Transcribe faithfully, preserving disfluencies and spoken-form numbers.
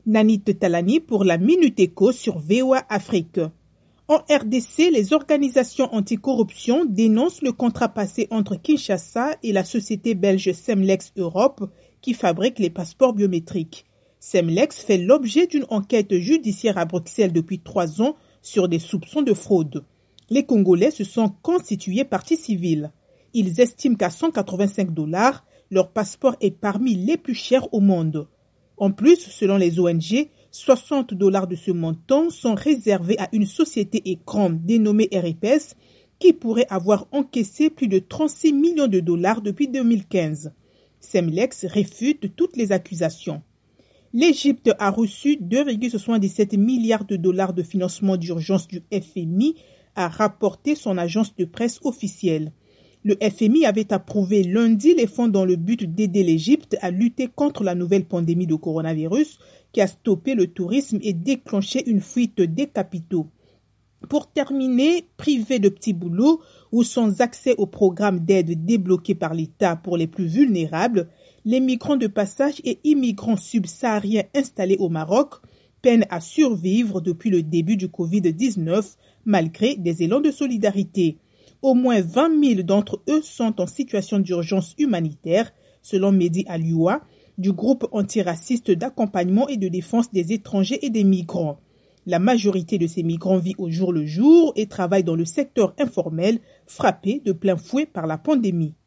Nanit Talani pour la Minute Éco sur V O A Afrique. En R D C, les organisations anticorruption dénoncent le contrat passé entre Kinshasa et la société belge Semlex Europe qui fabrique les passeports biométriques. Semlex fait l'objet d'une enquête judiciaire à Bruxelles depuis trois ans sur des soupçons de fraude. Les Congolais se sont constitués partie civile. Ils estiment qu'à cent quatre-vingt-cinq dollars, leur passeport est parmi les plus chers au monde. En plus, selon les O N G, soixante dollars de ce montant sont réservés à une société écran dénommée R I P S qui pourrait avoir encaissé plus de trente-six millions de dollars depuis deux mille quinze. Semlex réfute toutes les accusations. L'Égypte a reçu deux virgule soixante-dix-sept milliards de dollars de financement d'urgence du F M I, a rapporté son agence de presse officielle. Le F M I avait approuvé lundi les fonds dans le but d'aider l'Égypte à lutter contre la nouvelle pandémie de coronavirus qui a stoppé le tourisme et déclenché une fuite des capitaux. Pour terminer, privés de petits boulots ou sans accès au programme d'aide débloqué par l'État pour les plus vulnérables, les migrants de passage et immigrants subsahariens installés au Maroc peinent à survivre depuis le début du covid dix-neuf malgré des élans de solidarité. Au moins vingt mille d'entre eux sont en situation d'urgence humanitaire, selon Mehdi Alioua, du groupe antiraciste d'accompagnement et de défense des étrangers et des migrants. La majorité de ces migrants vit au jour le jour et travaille dans le secteur informel, frappé de plein fouet par la pandémie.